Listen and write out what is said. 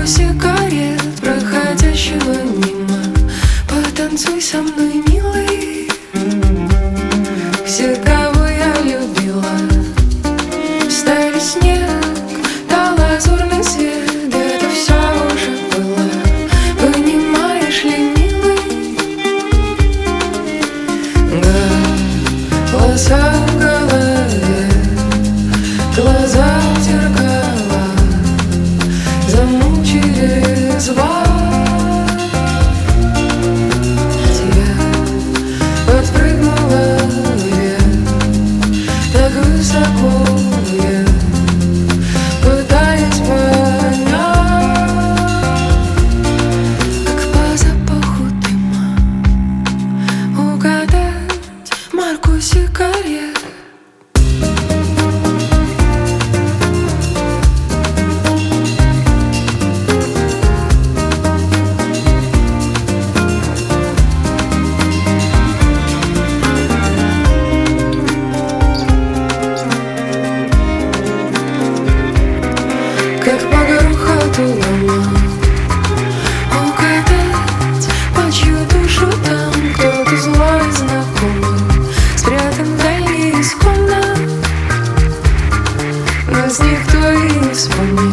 сигарет, проходящего мимо. Потанцуй со мной, милый. Все, кого я любила, стали снег, да лазурный свет. Это все уже было, понимаешь ли, милый? Голоса в голове, глаза в зеркала, замучили звук. Я подпрыгнула вверх, так высоко я пытаюсь понять, как по запаху дыма угадать марку сигарет. Как по грохоту луна угадать, по чью душу там кто-то злой знакомый спрятан вдали исконно. Нас никто и не вспомнит.